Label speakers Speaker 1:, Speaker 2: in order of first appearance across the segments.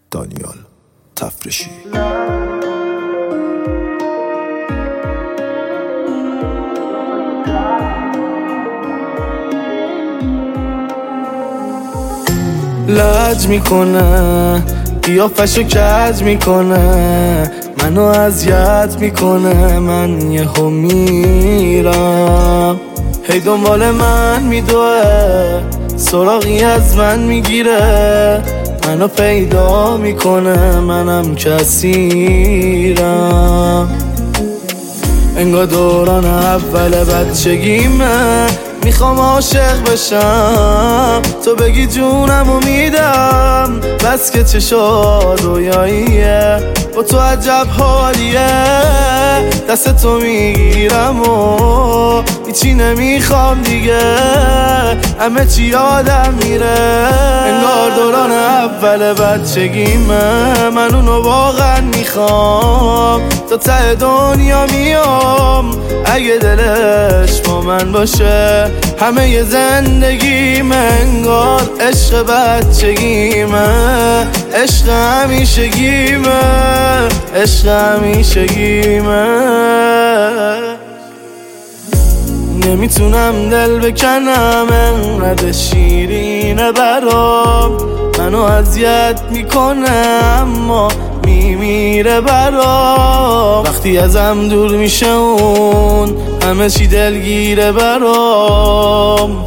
Speaker 1: دانیال تفرشی.
Speaker 2: لج میکنه قیافشو کج میکنه، منو اذیت میکنه، من یهو میرم هی دنبال من میدوه، سراغی از من میگیره، منو پیدا میکنه، منم کسیرم. انگار دوران اول بچگیمه، میخوام عاشق بشم، تو بگی جونمو میدم، بس که چشات رویاییه، با تو عجب حالیه، دست تو میگیرم و هیچی نمیخوام دیگه، همه چی یادم میره. انگار دوران اول بچگیمه، من اونو واقعا میخوام، تا ته دنیا میام اگه دلش با من باشه، همه ی زندگیمه انگار عشق بچگیمه، عشق همیشگیمه، عشق همیشگیمه. نمیتونم دل بکنم انقدر شیرینه برام، منو اذیت میکنه اما میمیره برام، وقتی ازم دور میشه اون همه چی دلگیره برام،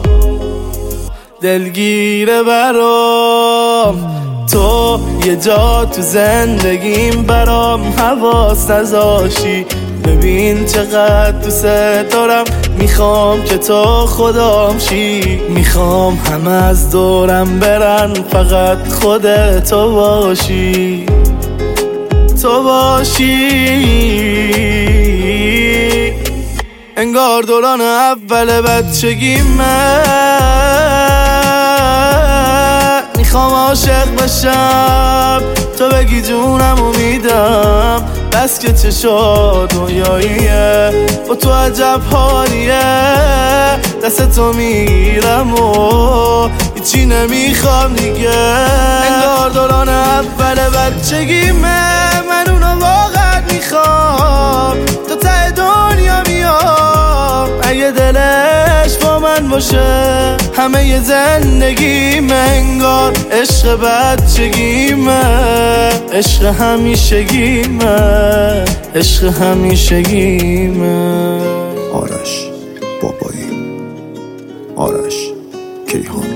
Speaker 2: دلگیره برام. تو یه جا تو زندگیم برام حواس نذاشی، ببین چقدر دوست دارم، میخوام که تو خودم شی، میخوام همه از دورم برن فقط خودتو باشی، تو باشی. انگار دوران اول بچگیمه، میخوام عاشق بشم، تو بگی جونمو میدم، بس که چشات رویاییه، با تو عجب حالیه، دست تو میگیرم و هیچی نمیخوام دیگه. انگار دوران اول بچگیمه، من اونو واقعا میخوام، تا ته دنیا میام اگه دلش با من باشه، همه ی زندگیمه انگار عشق بچگیمه، عشق همیشگیمه، عشق همیشگیمه.
Speaker 1: آرش بابایی، آرش کیهان.